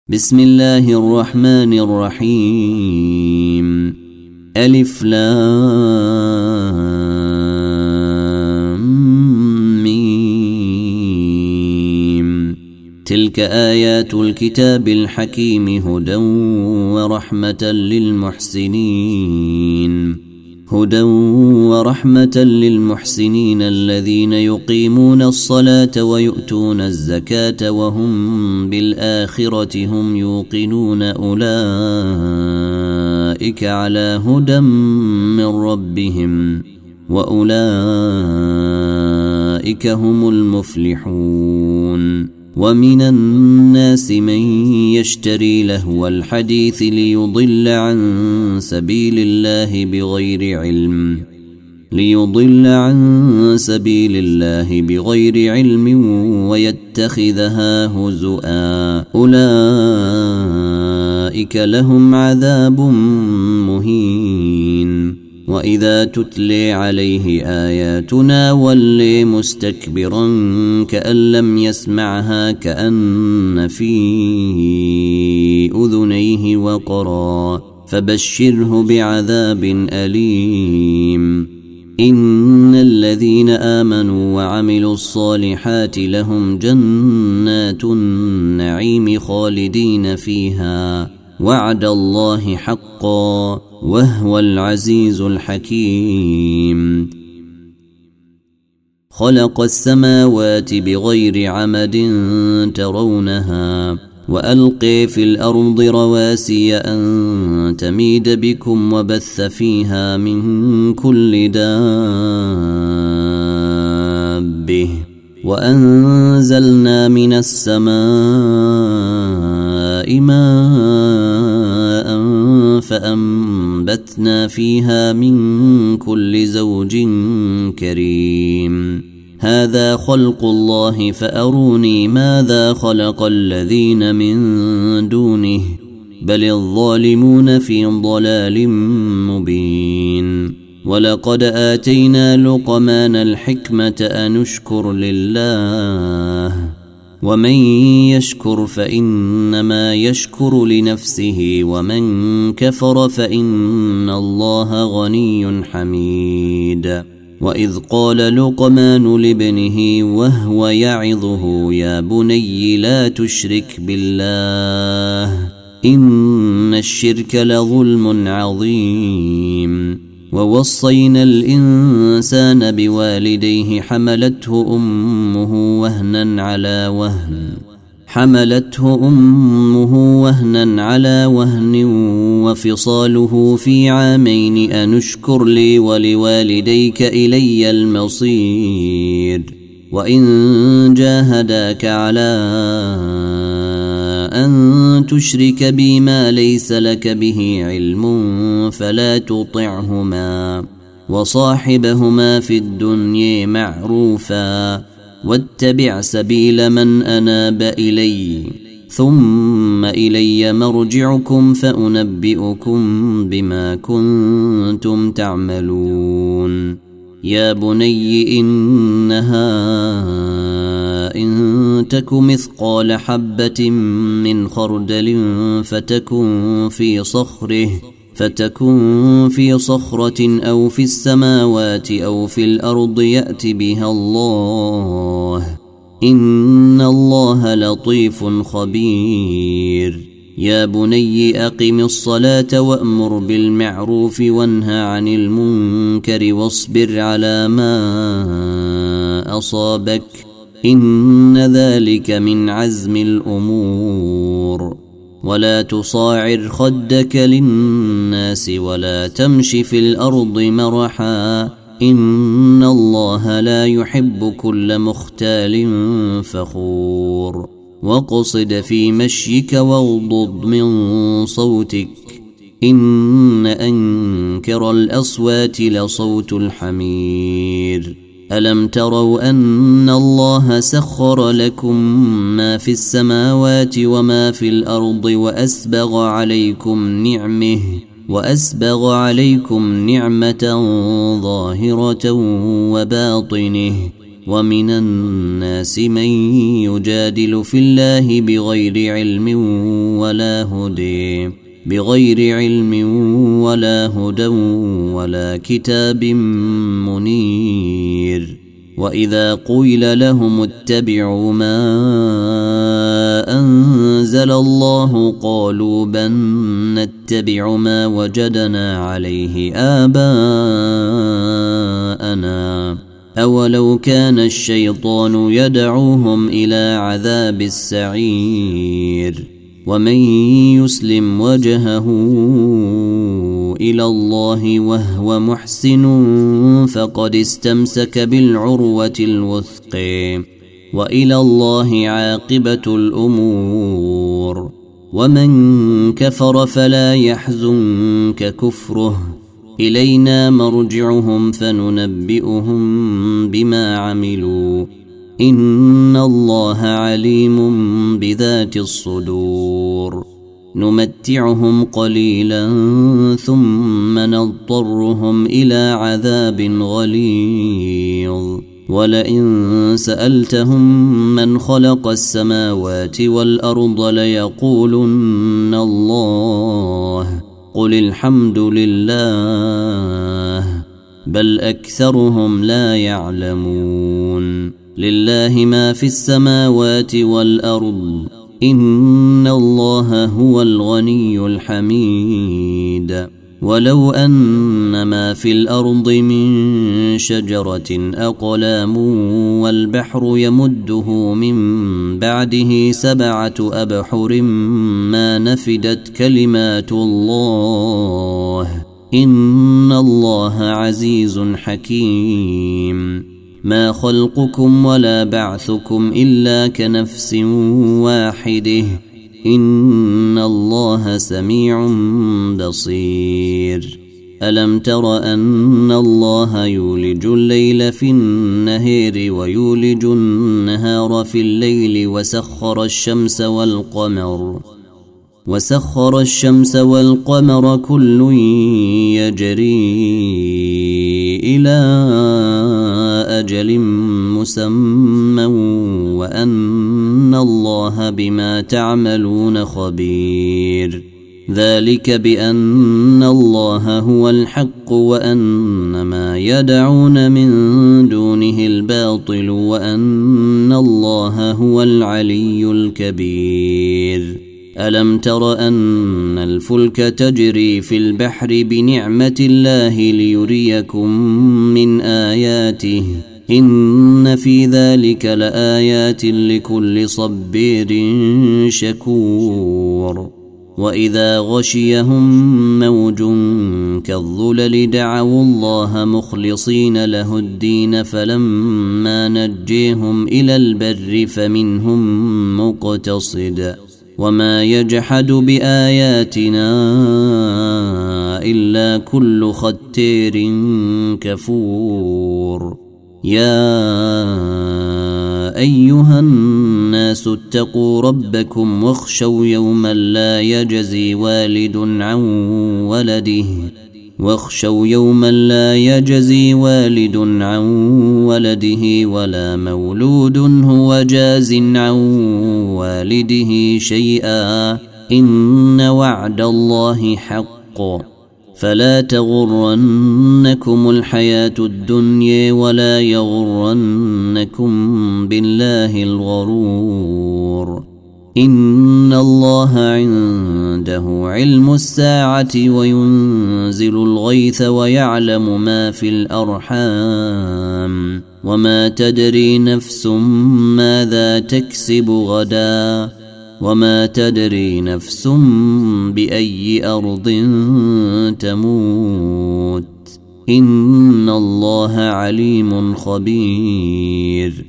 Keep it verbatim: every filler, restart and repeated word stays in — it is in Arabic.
بسم الله الرحمن الرحيم. ألف لام ميم. تلك آيات الكتاب الحكيم هدى ورحمة للمحسنين هدى ورحمة للمحسنين الذين يقيمون الصلاة ويؤتون الزكاة وهم بالآخرة هم يوقنون أولئك على هدى من ربهم وأولئك هم المفلحون. ومن الناس من يشتري لهو الحديث ليضل عن سبيل الله بغير علم ليضل عن سبيل الله بغير علم ويتخذها هزؤا أولئك لهم عذاب مهين. وإذا تتلي عليه آياتنا ولي مستكبرا كأن لم يسمعها كأن في أذنيه وقرا فبشره بعذاب أليم. إن الذين آمنوا وعملوا الصالحات لهم جنات النعيم خالدين فيها وعد الله حقا وهو العزيز الحكيم. خلق السماوات بغير عمد ترونها وألقي في الأرض رواسي أن تميد بكم وبث فيها من كل دابة وأنزلنا من السماء ماء فأنبتنا فيها من كل زوج كريم. هذا خلق الله فأروني ماذا خلق الذين من دونه بل الظالمون في ضلال مبين. ولقد آتينا لقمان الحكمة أن اشكر لله ومن يشكر فإنما يشكر لنفسه ومن كفر فإن الله غني حميد. وإذ قال لقمان لابنه وهو يعظه يا بني لا تشرك بالله إن الشرك لظلم عظيم. ووصينا الإنسان بوالديه حملته أمه وهنا على وهن حملته أمه وهنا على وهن وفصاله في عامين أن اشكر لي ولوالديك إلي المصير. وإن جاهداك على أن تشرك بي ما ليس لك به علم فلا تطعهما وصاحبهما في الدنيا معروفا واتبع سبيل من أناب إلي ثم إلي مرجعكم فأنبئكم بما كنتم تعملون. يا بني إنها إن تك مثقال حبة من خردل فتكن في صخره فتكن في صخرة أو في السماوات أو في الأرض يأت بها الله إن الله لطيف خبير. يا بني أقم الصلاة وأمر بالمعروف وانهى عن المنكر واصبر على ما أصابك إن ذلك من عزم الأمور. ولا تصاعر خدك للناس ولا تمش في الأرض مرحا إن الله لا يحب كل مختال فخور. واقصد في مشيك واغضض من صوتك إن أنكر الأصوات لصوت الحمير. ألم تروا أن الله سخر لكم ما في السماوات وما في الأرض وأسبغ عليكم نعمه وأسبغ عليكم نعمة ظاهرة وباطنه ومن الناس من يجادل في الله بغير علم ولا هدى بغير علم ولا هدى ولا كتاب منير. وإذا قيل لهم اتبعوا ما أنزل الله قالوا بل نتبع ما وجدنا عليه آباءنا أولو كان الشيطان يدعوهم إلى عذاب السعير. ومن يسلم وجهه إلى الله وهو محسن فقد استمسك بالعروة الوثقى وإلى الله عاقبة الأمور. ومن كفر فلا يحزنك كفره إلينا مرجعهم فننبئهم بما عملوا إن الله عليم بذات الصدور. نمتعهم قليلا ثم نضطرهم إلى عذاب غليظ. ولئن سألتهم من خلق السماوات والأرض ليقولن الله قل الحمد لله بل أكثرهم لا يعلمون. لله ما في السماوات والأرض إن الله هو الغني الحميد. ولو أن ما في الأرض من شجرة أقلام والبحر يمده من بعده سبعة أبحر ما نفدت كلمات الله إن الله عزيز حكيم. ما خلقكم ولا بعثكم إلا كنفس واحدة إن الله سميع بصير. ألم تر أن الله يولج الليل في النهار ويولج النهار في الليل وسخر الشمس والقمر وسخر الشمس والقمر كل يجري إلى أجل مسمى وأن الله بما تعملون خبير. ذلك بأن الله هو الحق وأن ما يدعون من دونه الباطل وأن الله هو العلي الكبير. ألم تر أن الفلك تجري في البحر بنعمة الله ليريكم من آياته إن في ذلك لآيات لكل صبير شكور. وإذا غشيهم موج كالظلل دعوا الله مخلصين له الدين فلما نجيهم إلى البر فمنهم مقتصد وما يجحد بآياتنا إلا كل ختير كفور. يا أيها الناس اتقوا ربكم واخشوا يوما لا يجزي والد عن ولده واخشوا يوما لا يجزي والد عن ولده ولا مولود هو جاز عن والده شيئا إن وعد الله حق فلا تغرنكم الحياة الدنيا ولا يغرنكم بالله الغرور. إن الله عنده علم الساعة وينزل الغيث ويعلم ما في الأرحام وما تدري نفس ماذا تكسب غدا وما تدري نفس بأي أرض تموت إن الله عليم خبير.